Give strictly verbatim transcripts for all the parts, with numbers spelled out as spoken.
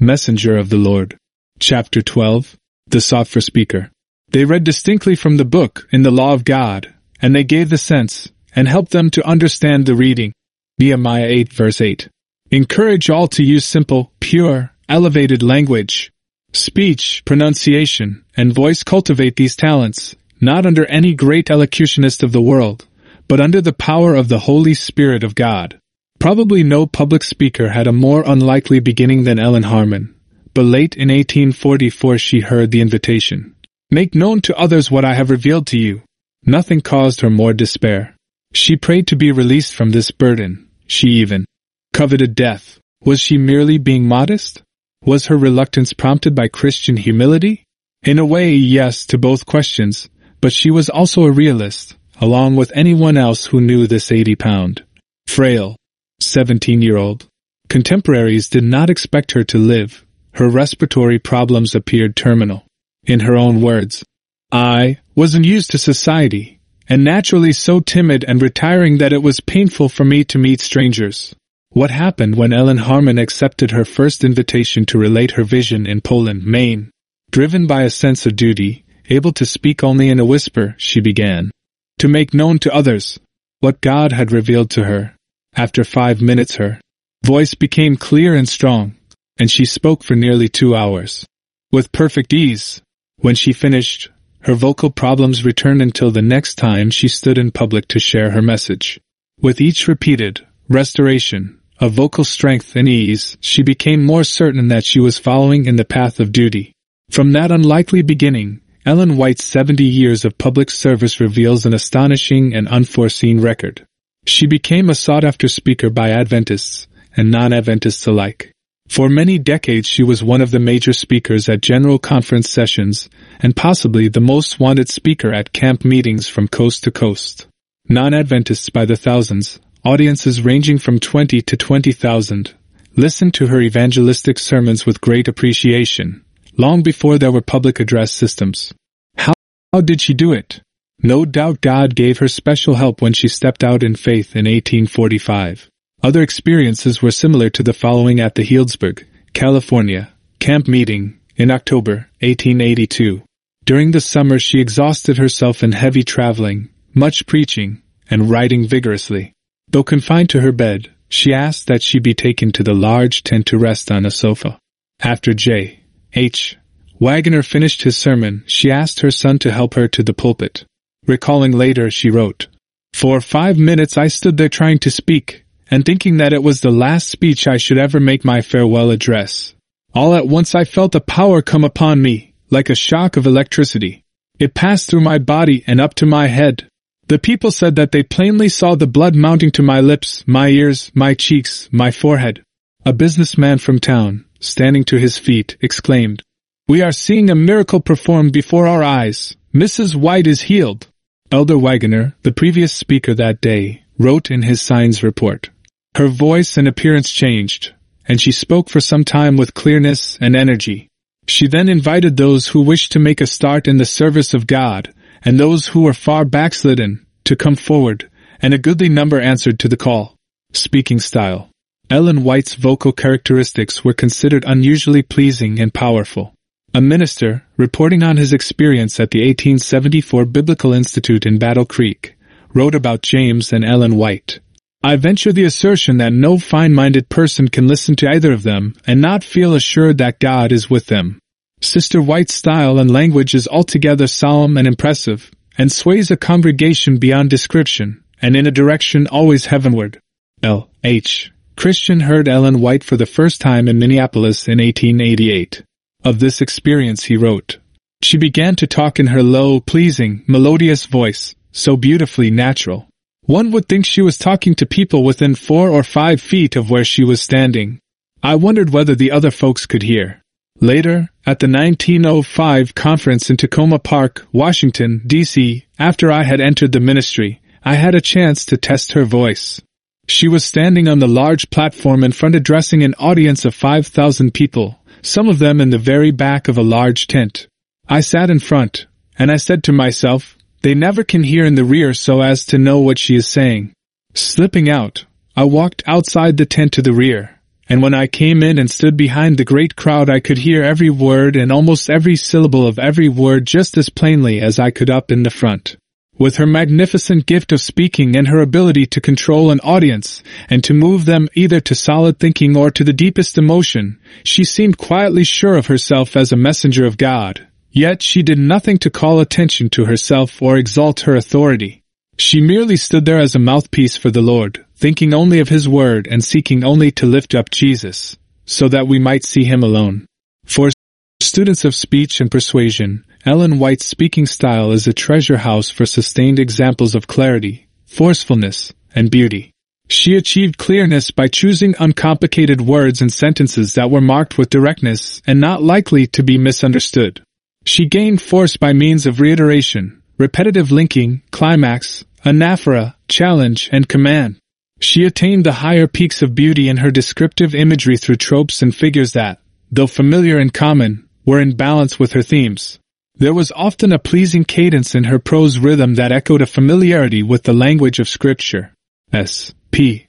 Messenger of the Lord. Chapter twelve. The Sought for Speaker. They read distinctly from the book in the law of God, and they gave the sense, and helped them to understand the reading. Nehemiah eight verse eight. Encourage all to use simple, pure, elevated language. Speech, pronunciation, and voice. Cultivate these talents, not under any great elocutionist of the world, but under the power of the Holy Spirit of God. Probably no public speaker had a more unlikely beginning than Ellen Harmon, but late in eighteen forty-four she heard the invitation. Make known to others what I have revealed to you. Nothing caused her more despair. She prayed to be released from this burden. She even coveted death. Was she merely being modest? Was her reluctance prompted by Christian humility? In a way, yes to both questions, but she was also a realist, along with anyone else who knew this eighty-pound, frail, seventeen-year-old. Contemporaries did not expect her to live. Her respiratory problems appeared terminal. In her own words, I wasn't used to society, and naturally so timid and retiring that it was painful for me to meet strangers. What happened when Ellen Harmon accepted her first invitation to relate her vision in Poland, Maine? Driven by a sense of duty, able to speak only in a whisper, she began to make known to others what God had revealed to her. After five minutes her voice became clear and strong, and she spoke for nearly two hours. With perfect ease. When she finished, her vocal problems returned until the next time she stood in public to share her message. With each repeated restoration of vocal strength and ease, she became more certain that she was following in the path of duty. From that unlikely beginning, Ellen White's seventy years of public service reveals an astonishing and unforeseen record. She became a sought-after speaker by Adventists and non-Adventists alike. For many decades she was one of the major speakers at general conference sessions, and possibly the most wanted speaker at camp meetings from coast to coast. Non-Adventists by the thousands, audiences ranging from twenty to twenty thousand, listened to her evangelistic sermons with great appreciation, long before there were public address systems. How, how did she do it? No doubt God gave her special help when she stepped out in faith in eighteen forty-five. Other experiences were similar to the following at the Healdsburg, California, camp meeting, in October eighteen eighty-two. During the summer she exhausted herself in heavy traveling, much preaching, and writing vigorously. Though confined to her bed, she asked that she be taken to the large tent to rest on a sofa. After J H Waggoner finished his sermon, she asked her son to help her to the pulpit. Recalling later, she wrote, For five minutes I stood there trying to speak, and thinking that it was the last speech I should ever make, my farewell address. All at once I felt a power come upon me, like a shock of electricity. It passed through my body and up to my head. The people said that they plainly saw the blood mounting to my lips, my ears, my cheeks, my forehead. A businessman from town, standing to his feet, exclaimed, We are seeing a miracle performed before our eyes. Missus White is healed. Elder Waggoner, the previous speaker that day, wrote in his signs report. Her voice and appearance changed, and she spoke for some time with clearness and energy. She then invited those who wished to make a start in the service of God, and those who were far backslidden, to come forward, and a goodly number answered to the call. Speaking style. Ellen White's vocal characteristics were considered unusually pleasing and powerful. A minister, reporting on his experience at the eighteen seventy-four Biblical Institute in Battle Creek, wrote about James and Ellen White. I venture the assertion that no fine-minded person can listen to either of them and not feel assured that God is with them. Sister White's style and language is altogether solemn and impressive, and sways a congregation beyond description, and in a direction always heavenward. L H Christian heard Ellen White for the first time in Minneapolis in eighteen eighty-eight. Of this experience he wrote, She began to talk in her low, pleasing, melodious voice, so beautifully natural. One would think she was talking to people within four or five feet of where she was standing. I wondered whether the other folks could hear. Later, at the nineteen oh five conference in Tacoma Park, Washington, D C, after I had entered the ministry, I had a chance to test her voice. She was standing on the large platform in front addressing an audience of five thousand people, some of them in the very back of a large tent. I sat in front, and I said to myself, they never can hear in the rear so as to know what she is saying. Slipping out, I walked outside the tent to the rear, and when I came in and stood behind the great crowd I could hear every word and almost every syllable of every word just as plainly as I could up in the front. With her magnificent gift of speaking and her ability to control an audience and to move them either to solid thinking or to the deepest emotion, she seemed quietly sure of herself as a messenger of God. Yet she did nothing to call attention to herself or exalt her authority. She merely stood there as a mouthpiece for the Lord, thinking only of His word and seeking only to lift up Jesus, so that we might see Him alone. For students of speech and persuasion, Ellen White's speaking style is a treasure house for sustained examples of clarity, forcefulness, and beauty. She achieved clearness by choosing uncomplicated words and sentences that were marked with directness and not likely to be misunderstood. She gained force by means of reiteration, repetitive linking, climax, anaphora, challenge, and command. She attained the higher peaks of beauty in her descriptive imagery through tropes and figures that, though familiar and common, were in balance with her themes. There was often a pleasing cadence in her prose rhythm that echoed a familiarity with the language of Scripture. S. P.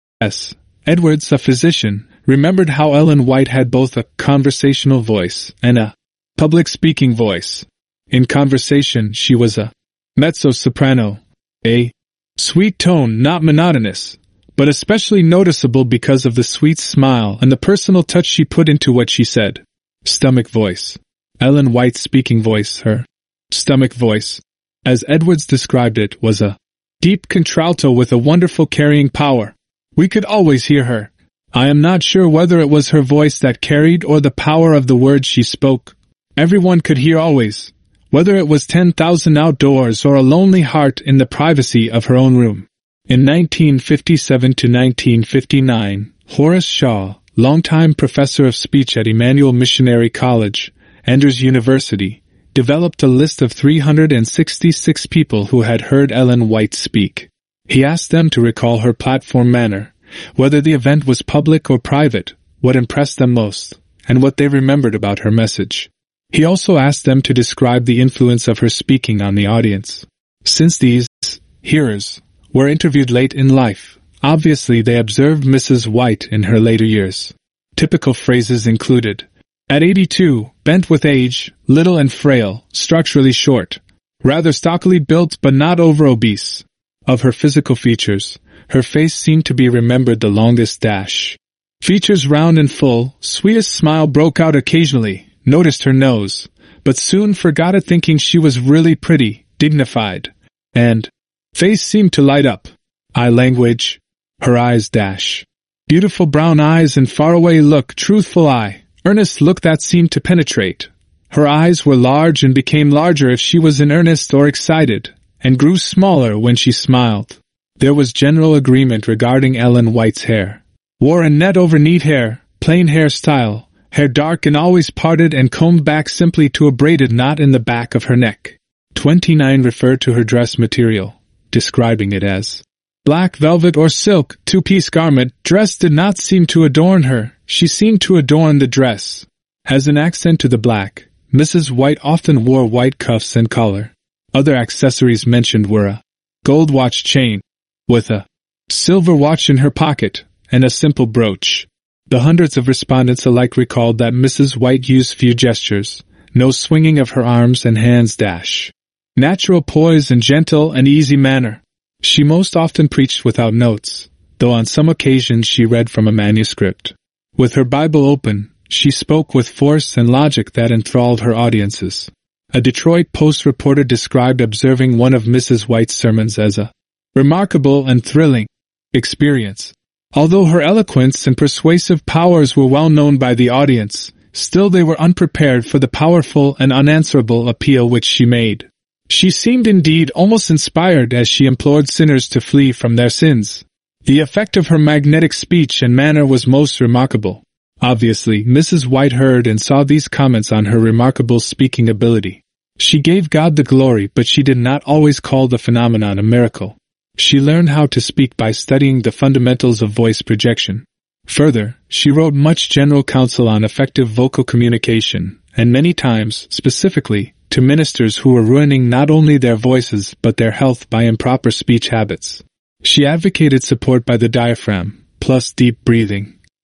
S. Edwards, a physician, remembered how Ellen White had both a conversational voice and a public speaking voice. In conversation, she was a mezzo-soprano, a sweet tone not monotonous, but especially noticeable because of the sweet smile and the personal touch she put into what she said. Stomach voice. Ellen White's speaking voice, her stomach voice, as Edwards described it, was a deep contralto with a wonderful carrying power. We could always hear her. I am not sure whether it was her voice that carried or the power of the words she spoke. Everyone could hear always, whether it was ten thousand outdoors or a lonely heart in the privacy of her own room. In nineteen fifty-seven to nineteen fifty-nine, Horace Shaw, longtime professor of speech at Emmanuel Missionary College, Andrews University, developed a list of three hundred sixty-six people who had heard Ellen White speak. He asked them to recall her platform manner, whether the event was public or private, what impressed them most, and what they remembered about her message. He also asked them to describe the influence of her speaking on the audience. Since these hearers were interviewed late in life, obviously they observed Missus White in her later years. Typical phrases included, at eighty-two, bent with age, little and frail, structurally short, rather stockily built but not over-obese. Of her physical features, her face seemed to be remembered the longest dash. Features round and full, sweetest smile broke out occasionally, noticed her nose, but soon forgot it thinking she was really pretty, dignified, and face seemed to light up. Eye language, her eyes dash. Beautiful brown eyes and faraway look, truthful eye, earnest look that seemed to penetrate. Her eyes were large and became larger if she was in earnest or excited, and grew smaller when she smiled. There was general agreement regarding Ellen White's hair. Wore a net over neat hair, plain hair style, hair dark and always parted and combed back simply to a braided knot in the back of her neck. twenty-nine referred to her dress material, describing it as black velvet or silk, two-piece garment. Dress did not seem to adorn her, she seemed to adorn the dress. As an accent to the black, Missus White often wore white cuffs and collar. Other accessories mentioned were a gold watch chain, with a silver watch in her pocket, and a simple brooch. The hundreds of respondents alike recalled that Missus White used few gestures, no swinging of her arms and hands dash. Natural poise and gentle and easy manner. She most often preached without notes, though on some occasions she read from a manuscript. With her Bible open, she spoke with force and logic that enthralled her audiences. A Detroit Post reporter described observing one of Missus White's sermons as a remarkable and thrilling experience. Although her eloquence and persuasive powers were well known by the audience, still they were unprepared for the powerful and unanswerable appeal which she made. She seemed indeed almost inspired as she implored sinners to flee from their sins. The effect of her magnetic speech and manner was most remarkable. Obviously, Missus White heard and saw these comments on her remarkable speaking ability. She gave God the glory, but she did not always call the phenomenon a miracle. She learned how to speak by studying the fundamentals of voice projection. Further, she wrote much general counsel on effective vocal communication, and many times, specifically, to ministers who were ruining not only their voices but their health by improper speech habits. She advocated support by the diaphragm, plus deep breathing.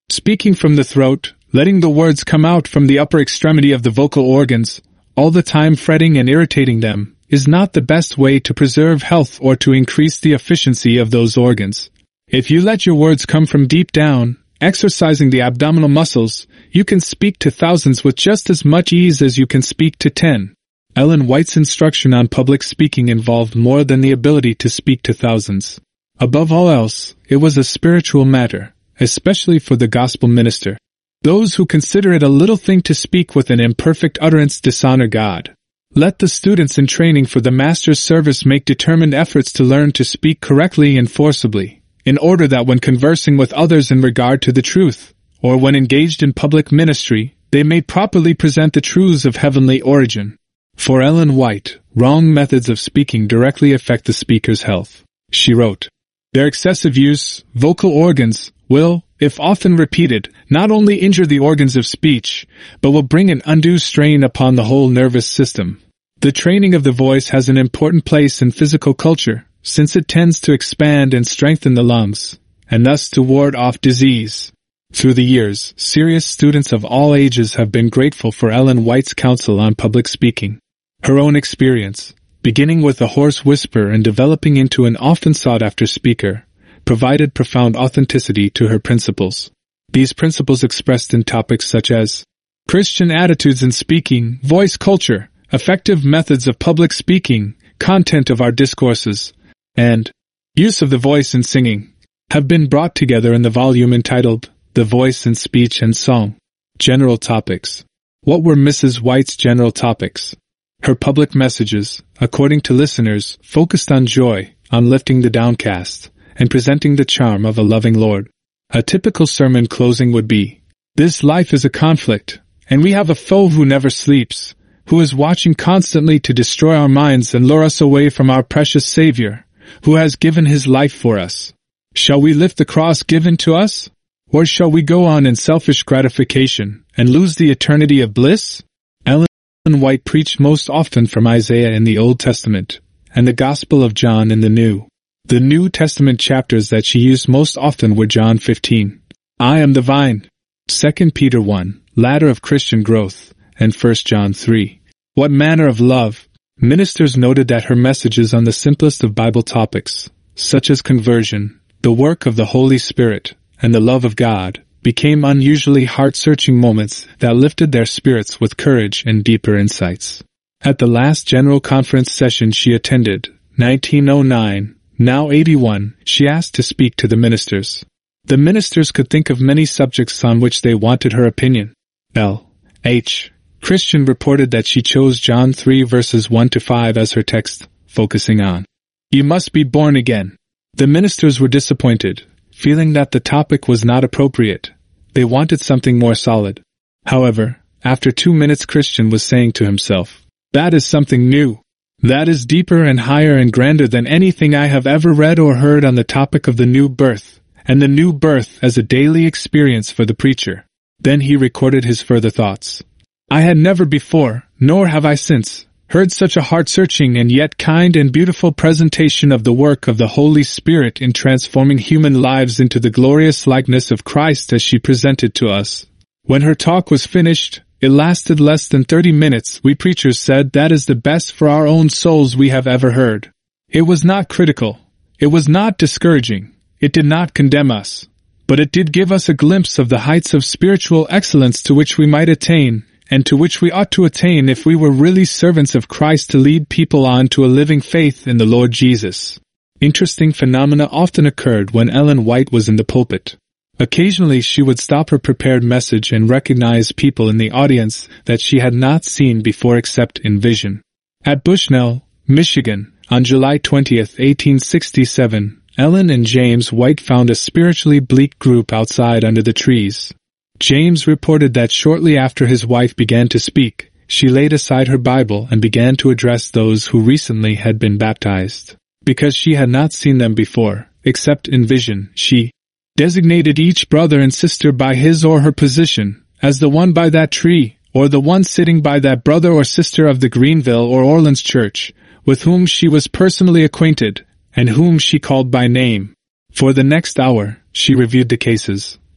Speaking from the throat, letting the words come out from the upper extremity of the vocal organs, all the time fretting and irritating them, is not the best way to preserve health or to increase the efficiency of those organs. If you let your words come from deep down, exercising the abdominal muscles, you can speak to thousands with just as much ease as you can speak to ten. Ellen White's instruction on public speaking involved more than the ability to speak to thousands. Above all else, it was a spiritual matter, especially for the gospel minister. Those who consider it a little thing to speak with an imperfect utterance dishonor God. Let the students in training for the Master's service make determined efforts to learn to speak correctly and forcibly, in order that when conversing with others in regard to the truth, or when engaged in public ministry, they may properly present the truths of heavenly origin. For Ellen White, wrong methods of speaking directly affect the speaker's health. She wrote, "Their excessive use, vocal organs, will, if often repeated, not only injure the organs of speech, but will bring an undue strain upon the whole nervous system. The training of the voice has an important place in physical culture, since it tends to expand and strengthen the lungs, and thus to ward off disease." Through the years, serious students of all ages have been grateful for Ellen White's counsel on public speaking. Her own experience, beginning with a hoarse whisper and developing into an often sought-after speaker, provided profound authenticity to her principles. These principles expressed in topics such as Christian attitudes in speaking, voice culture, effective methods of public speaking, content of our discourses, and use of the voice in singing, have been brought together in the volume entitled The Voice in Speech and Song. General Topics. What were Missus White's general topics? Her public messages, according to listeners, focused on joy, on lifting the downcast, and presenting the charm of a loving Lord. A typical sermon closing would be, "This life is a conflict, and we have a foe who never sleeps, who is watching constantly to destroy our minds and lure us away from our precious Savior, who has given his life for us. Shall we lift the cross given to us? Or shall we go on in selfish gratification and lose the eternity of bliss?" Ellen White preached most often from Isaiah in the Old Testament, and the Gospel of John in the New. The New Testament chapters that she used most often were John fifteen, "I am the vine," Second Peter one, "Ladder of Christian Growth," and First John three, "What manner of love?" Ministers noted that her messages on the simplest of Bible topics, such as conversion, the work of the Holy Spirit, and the love of God, became unusually heart-searching moments that lifted their spirits with courage and deeper insights. At the last General Conference session she attended, nineteen oh nine, now eighty-one, she asked to speak to the ministers. The ministers could think of many subjects on which they wanted her opinion. L. H. Christian reported that she chose John three verses one to five as her text, focusing on, "You must be born again." The ministers were disappointed, feeling that the topic was not appropriate. They wanted something more solid. However, after two minutes Christian was saying to himself, "That is something new. That is deeper and higher and grander than anything I have ever read or heard on the topic of the new birth, and the new birth as a daily experience for the preacher." Then he recorded his further thoughts. "I had never before, nor have I since, heard such a heart-searching and yet kind and beautiful presentation of the work of the Holy Spirit in transforming human lives into the glorious likeness of Christ as she presented to us." When her talk was finished, it lasted less than thirty minutes. We preachers said that is the best for our own souls we have ever heard. It was not critical. It was not discouraging. It did not condemn us. But it did give us a glimpse of the heights of spiritual excellence to which we might attain, and to which we ought to attain if we were really servants of Christ to lead people on to a living faith in the Lord Jesus. Interesting phenomena often occurred when Ellen White was in the pulpit. Occasionally she would stop her prepared message and recognize people in the audience that she had not seen before except in vision. At Bushnell, Michigan, on July twentieth, eighteen sixty-seven, Ellen and James White found a spiritually bleak group outside under the trees. James reported that shortly after his wife began to speak, she laid aside her Bible and began to address those who recently had been baptized. Because she had not seen them before, except in vision, she designated each brother and sister by his or her position, as the one by that tree, or the one sitting by that brother or sister of the Greenville or Orleans church, with whom she was personally acquainted, and whom she called by name. For the next hour, she reviewed the cases,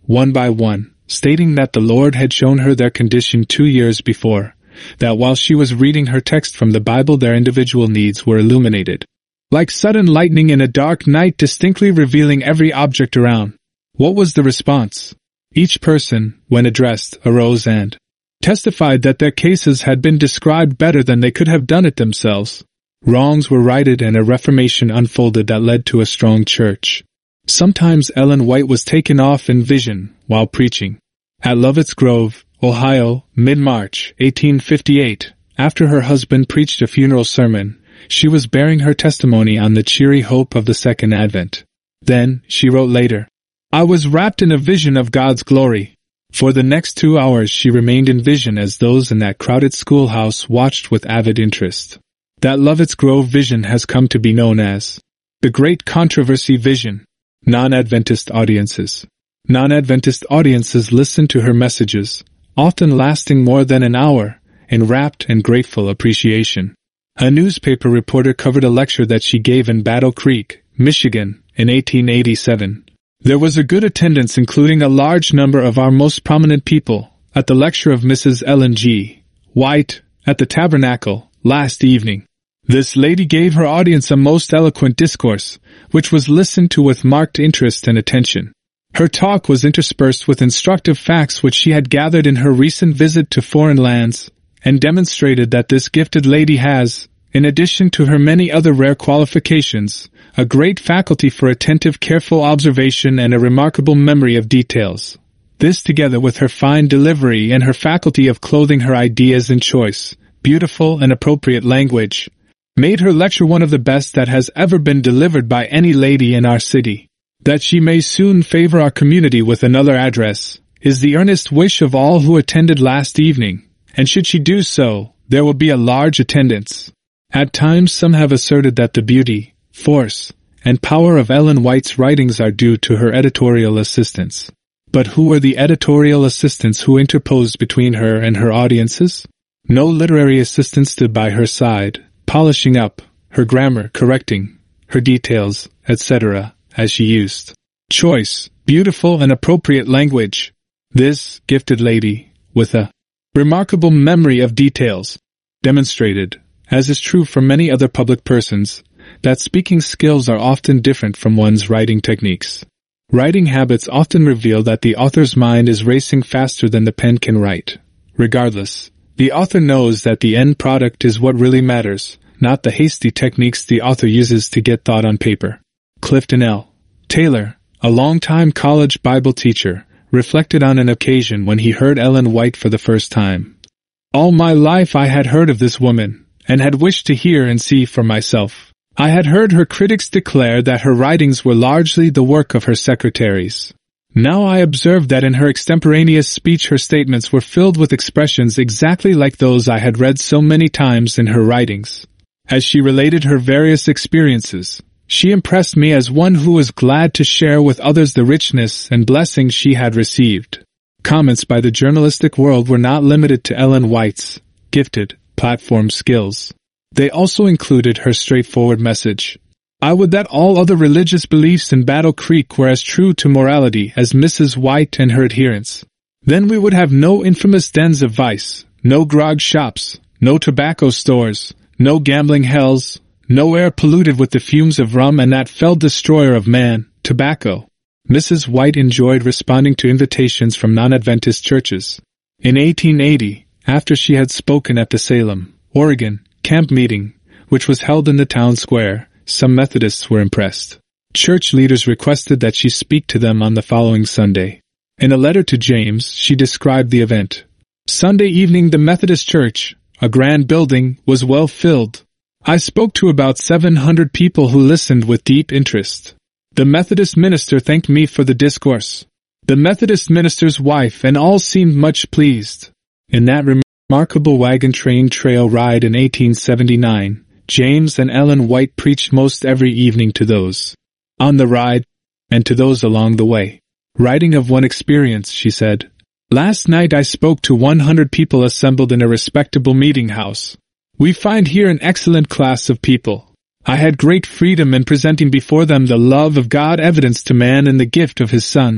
one by one, stating that the Lord had shown her their condition two years before, that while she was reading her text from the Bible their individual needs were illuminated, like sudden lightning in a dark night, distinctly revealing every object around. What was the response? Each person, when addressed, arose and testified that their cases had been described better than they could have done it themselves. Wrongs were righted and a reformation unfolded that led to a strong church. Sometimes Ellen White was taken off in vision while preaching. At Lovett's Grove, Ohio, mid-March eighteen fifty-eight, after her husband preached a funeral sermon, she was bearing her testimony on the cheery hope of the Second Advent. Then, she wrote later, "I was wrapped in a vision of God's glory." For the next two hours she remained in vision as those in that crowded schoolhouse watched with avid interest. That Lovett's Grove vision has come to be known as the Great Controversy Vision. Non-Adventist audiences. Non-Adventist audiences listened to her messages, often lasting more than an hour, in rapt and grateful appreciation. A newspaper reporter covered a lecture that she gave in Battle Creek, Michigan, in eighteen eighty-seven. There was a good attendance, including a large number of our most prominent people, at the lecture of Missus Ellen G. White, at the Tabernacle, last evening. This lady gave her audience a most eloquent discourse, which was listened to with marked interest and attention. Her talk was interspersed with instructive facts which she had gathered in her recent visit to foreign lands, and demonstrated that this gifted lady has, in addition to her many other rare qualifications, a great faculty for attentive, careful observation and a remarkable memory of details. This, together with her fine delivery and her faculty of clothing her ideas in choice, beautiful and appropriate language, made her lecture one of the best that has ever been delivered by any lady in our city. That she may soon favor our community with another address is the earnest wish of all who attended last evening, and should she do so, there will be a large attendance. At times some have asserted that the beauty, force, and power of Ellen White's writings are due to her editorial assistants. But who were the editorial assistants who interposed between her and her audiences? No literary assistant stood by her side, polishing up her grammar, correcting her details, et cetera, as she used choice, beautiful, and appropriate language. This gifted lady, with a remarkable memory of details, demonstrated, as is true for many other public persons, that speaking skills are often different from one's writing techniques. Writing habits often reveal that the author's mind is racing faster than the pen can write. Regardless, the author knows that the end product is what really matters, not the hasty techniques the author uses to get thought on paper. Clifton L. Taylor, a longtime college Bible teacher, reflected on an occasion when he heard Ellen White for the first time. "All my life I had heard of this woman, and had wished to hear and see for myself. I had heard her critics declare that her writings were largely the work of her secretaries. Now I observed that in her extemporaneous speech her statements were filled with expressions exactly like those I had read so many times in her writings. As she related her various experiences, she impressed me as one who was glad to share with others the richness and blessings she had received." Comments by the journalistic world were not limited to Ellen White's gifted platform skills. They also included her straightforward message. "I would that all other religious beliefs in Battle Creek were as true to morality as Missus White and her adherents. Then we would have no infamous dens of vice, no grog shops, no tobacco stores, no gambling hells, no air polluted with the fumes of rum and that fell destroyer of man, tobacco." Missus White enjoyed responding to invitations from non-Adventist churches. In eighteen eighty, after she had spoken at the Salem, Oregon, camp meeting, which was held in the town square, some Methodists were impressed. Church leaders requested that she speak to them on the following Sunday. In a letter to James, she described the event. "Sunday evening the Methodist Church, a grand building, was well filled. I spoke to about seven hundred people who listened with deep interest. The Methodist minister thanked me for the discourse. The Methodist minister's wife and all seemed much pleased." In that remarkable wagon train trail ride in eighteen seventy-nine, James and Ellen White preached most every evening to those on the ride, and to those along the way. Writing of one experience, she said, "Last night I spoke to one hundred people assembled in a respectable meeting house. We find here an excellent class of people. I had great freedom in presenting before them the love of God evidenced to man in the gift of His Son.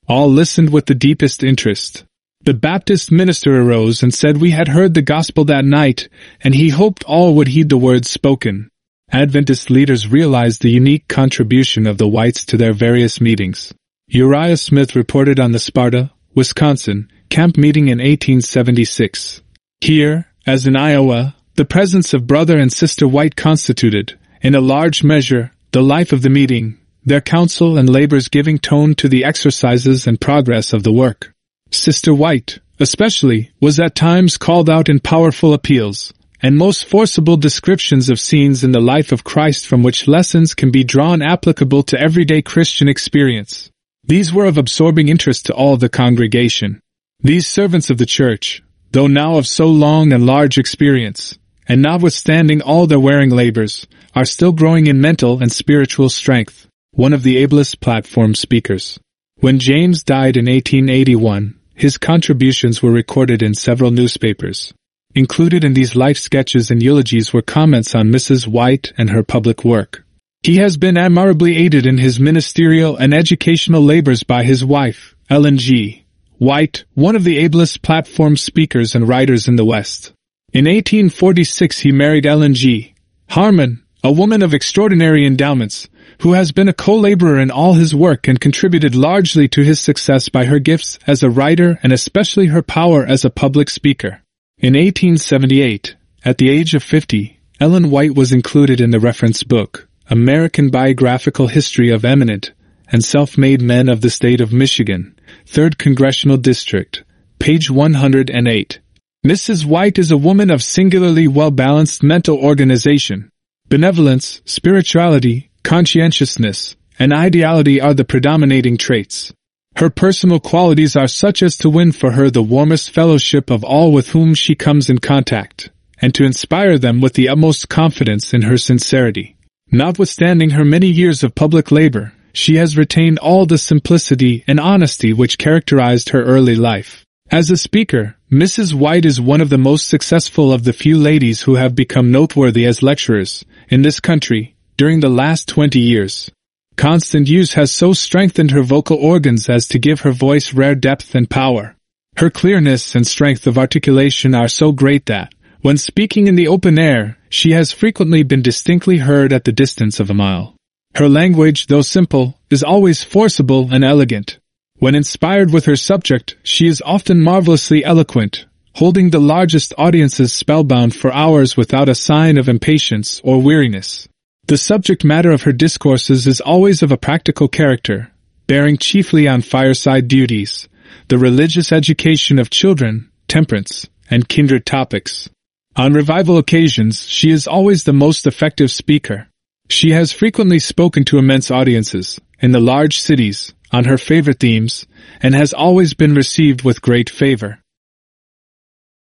All listened with the deepest interest. The Baptist minister arose and said we had heard the gospel that night, and he hoped all would heed the words spoken. Adventist leaders realized the unique contribution of the whites to their various meetings. Uriah Smith reported on the Sparta, Wisconsin, camp meeting in eighteen seventy-six. Here, as in Iowa, the presence of Brother and Sister White constituted, in a large measure, the life of the meeting, their counsel and labors giving tone to the exercises and progress of the work. Sister White, especially, was at times called out in powerful appeals, and most forcible descriptions of scenes in the life of Christ from which lessons can be drawn applicable to everyday Christian experience. These were of absorbing interest to all the congregation. These servants of the church, though now of so long and large experience, and notwithstanding all their wearing labors, are still growing in mental and spiritual strength. One of the ablest platform speakers. When James died in eighteen eighty-one, his contributions were recorded in several newspapers. Included in these life sketches and eulogies were comments on Missus White and her public work. He has been admirably aided in his ministerial and educational labors by his wife, Ellen G. White, one of the ablest platform speakers and writers in the West. In eighteen forty-six he married Ellen G. Harmon, a woman of extraordinary endowments, who has been a co-laborer in all his work and contributed largely to his success by her gifts as a writer and especially her power as a public speaker. In eighteen seventy-eight, at the age of fifty, Ellen White was included in the reference book, American Biographical History of Eminent and Self-Made Men of the State of Michigan, third Congressional District, page one hundred eight. Missus White is a woman of singularly well-balanced mental organization. Benevolence, spirituality, conscientiousness, and ideality are the predominating traits. Her personal qualities are such as to win for her the warmest fellowship of all with whom she comes in contact, and to inspire them with the utmost confidence in her sincerity. Notwithstanding her many years of public labor, she has retained all the simplicity and honesty which characterized her early life. As a speaker, Missus White is one of the most successful of the few ladies who have become noteworthy as lecturers in this country during the last twenty years. Constant use has so strengthened her vocal organs as to give her voice rare depth and power. Her clearness and strength of articulation are so great that, when speaking in the open air, she has frequently been distinctly heard at the distance of a mile. Her language, though simple, is always forcible and elegant. When inspired with her subject, she is often marvelously eloquent, holding the largest audiences spellbound for hours without a sign of impatience or weariness. The subject matter of her discourses is always of a practical character, bearing chiefly on fireside duties, the religious education of children, temperance, and kindred topics. On revival occasions, she is always the most effective speaker. She has frequently spoken to immense audiences, in the large cities, on her favorite themes, and has always been received with great favor.